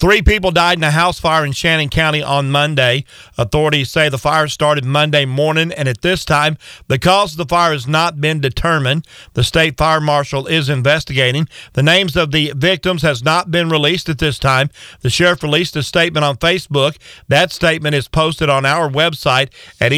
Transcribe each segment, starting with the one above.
3 people died in a house fire in Shannon County on Monday. Authorities say the fire started Monday morning, and at this time, the cause of the fire has not been determined. The state fire marshal is investigating. The names of the victims has not been released at this time. The sheriff released a statement on Facebook. That statement is posted on our website at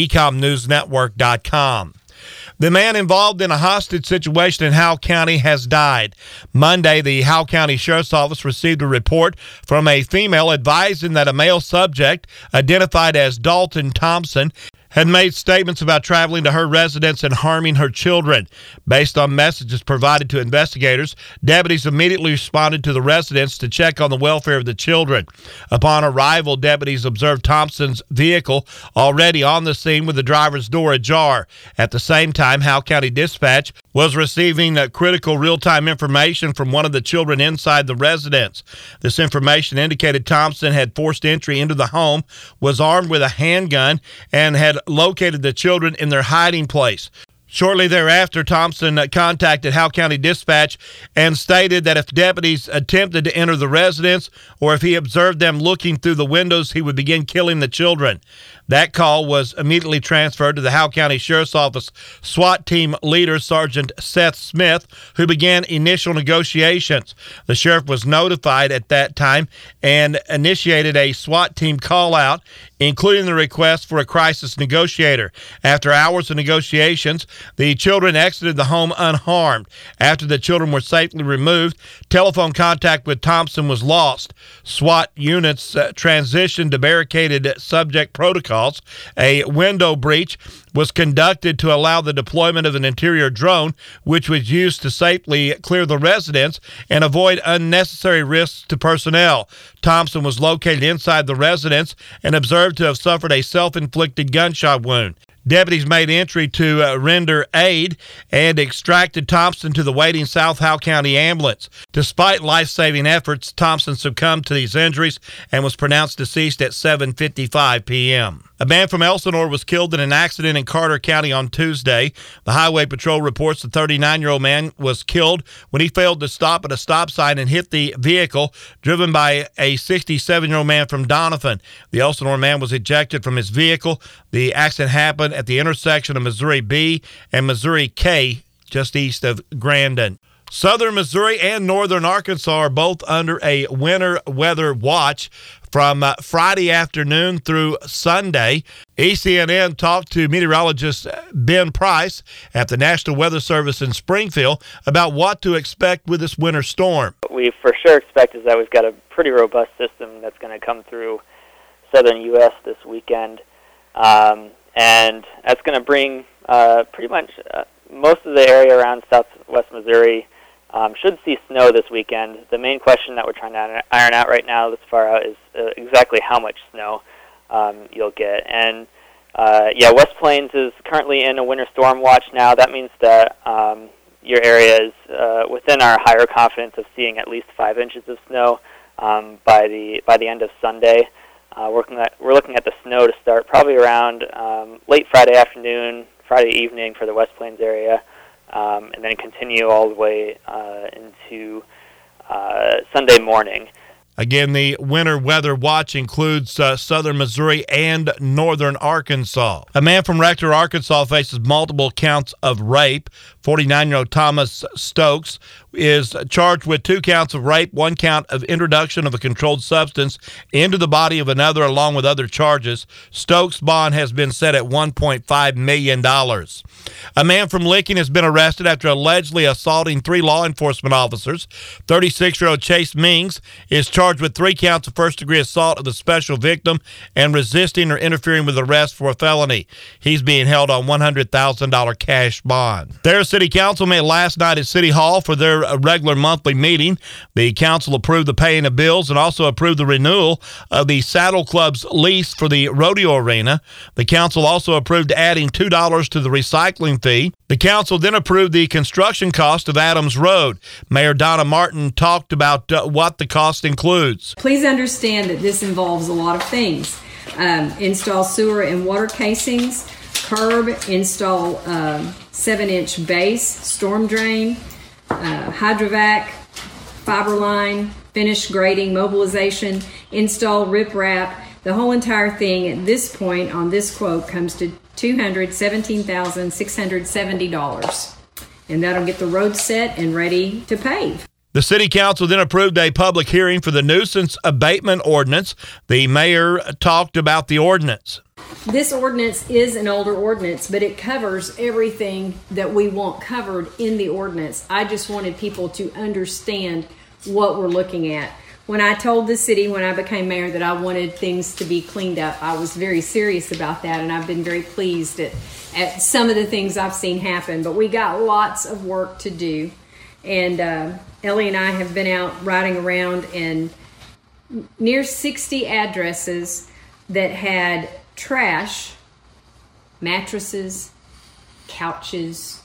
ecomnewsnetwork.com. The man involved in a hostage situation in Howell County has died. Monday, the Howell County Sheriff's Office received a report from a female advising that a male subject, identified as Dalton Thompson, had made statements about traveling to her residence and harming her children. Based on messages provided to investigators, deputies immediately responded to the residence to check on the welfare of the children. Upon arrival, deputies observed Thompson's vehicle already on the scene with the driver's door ajar. At the same time, Howell County Dispatch was receiving critical real-time information from one of the children inside the residence. This information indicated Thompson had forced entry into the home, was armed with a handgun, and had located the children in their hiding place. Shortly thereafter, Thompson contacted Howell County Dispatch and stated that if deputies attempted to enter the residence or if he observed them looking through the windows, he would begin killing the children. That call was immediately transferred to the Howell County Sheriff's Office SWAT team leader, Sergeant Seth Smith, who began initial negotiations. The sheriff was notified at that time and initiated a SWAT team call-out, including the request for a crisis negotiator. After hours of negotiations, the children exited the home unharmed. After the children were safely removed, telephone contact with Thompson was lost. SWAT units transitioned to barricaded subject protocols. A window breach was conducted to allow the deployment of an interior drone, which was used to safely clear the residence and avoid unnecessary risks to personnel. Thompson was located inside the residence and observed to have suffered a self-inflicted gunshot wound. Deputies made entry to render aid and extracted Thompson to the waiting South Howell County ambulance. Despite life-saving efforts, Thompson succumbed to these injuries and was pronounced deceased at 7:55 p.m. A man from Elsinore was killed in an accident in Carter County on Tuesday. The Highway Patrol reports the 39-year-old man was killed when he failed to stop at a stop sign and hit the vehicle driven by a 67-year-old man from Donovan. The Elsinore man was ejected from his vehicle. The accident happened at the intersection of Missouri B and Missouri K, just east of Grandin. Southern Missouri and northern Arkansas are both under a winter weather watch from Friday afternoon through Sunday. ECNN talked to meteorologist Ben Price at the National Weather Service in Springfield about what to expect with this winter storm. What we for sure expect is that we've got a pretty robust system that's going to come through southern U.S. this weekend, and that's going to bring pretty much most of the area around southwest Missouri should see snow this weekend. The main question that we're trying to iron out right now this far out is exactly how much snow you'll get. And West Plains is currently in a winter storm watch now. That means that your area is within our higher confidence of seeing at least 5 inches of snow by the end of Sunday. We're looking at the snow to start probably around late Friday afternoon, Friday evening for the West Plains area, and then continue all the way into Sunday morning. Again, the winter weather watch includes southern Missouri and northern Arkansas. A man from Rector, Arkansas faces multiple counts of rape. 49-year-old Thomas Stokes is charged with 2 counts of rape, 1 count of introduction of a controlled substance into the body of another, along with other charges. Stokes' bond has been set at $1.5 million. A man from Licking has been arrested after allegedly assaulting 3 law enforcement officers. 36-year-old Chase Mings is charged with 3 counts of first-degree assault of the special victim and resisting or interfering with arrest for a felony. He's being held on $100,000 cash bond. Their city council met last night at City Hall for their regular monthly meeting. The council approved the paying of bills and also approved the renewal of the Saddle Club's lease for the rodeo arena. The council also approved adding $2 to the recycling fee. The council then approved the construction cost of Adams Road. Mayor Donna Martin talked about what the cost includes. Please understand that this involves a lot of things. Install sewer and water casings, curb, install 7-inch base, storm drain, hydrovac, fiber line, finish grading, mobilization, install riprap. The whole entire thing at this point on this quote comes to $217,670. And that'll get the road set and ready to pave. The City Council then approved a public hearing for the nuisance abatement ordinance. The mayor talked about the ordinance. This ordinance is an older ordinance, but it covers everything that we want covered in the ordinance. I just wanted people to understand what we're looking at. When I told the city when I became mayor that I wanted things to be cleaned up, I was very serious about that, and I've been very pleased at some of the things I've seen happen. But we got lots of work to do, and Ellie and I have been out riding around, and near 60 addresses that had trash, mattresses, couches,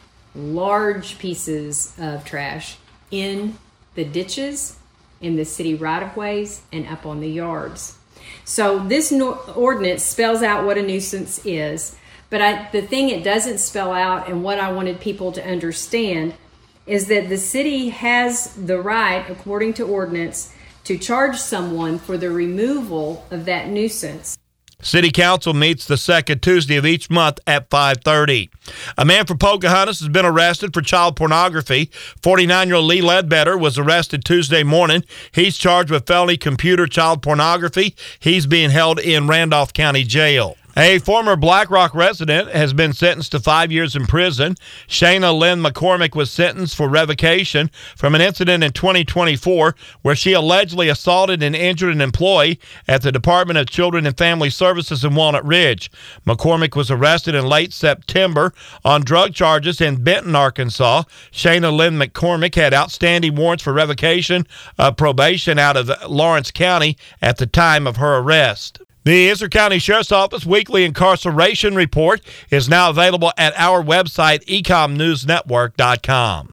large pieces of trash in the ditches, in the city right-of-ways, and up on the yards. So this ordinance spells out what a nuisance is, but the thing it doesn't spell out, and what I wanted people to understand, is that the city has the right, according to ordinance, to charge someone for the removal of that nuisance. City Council meets the second Tuesday of each month at 5:30. A man from Pocahontas has been arrested for child pornography. 49-year-old Lee Ledbetter was arrested Tuesday morning. He's charged with felony computer child pornography. He's being held in Randolph County Jail. A former Black Rock resident has been sentenced to 5 years in prison. Shayna Lynn McCormick was sentenced for revocation from an incident in 2024 where she allegedly assaulted and injured an employee at the Department of Children and Family Services in Walnut Ridge. McCormick was arrested in late September on drug charges in Benton, Arkansas. Shayna Lynn McCormick had outstanding warrants for revocation of probation out of Lawrence County at the time of her arrest. The Issaquah County Sheriff's Office weekly incarceration report is now available at our website, ecomnewsnetwork.com.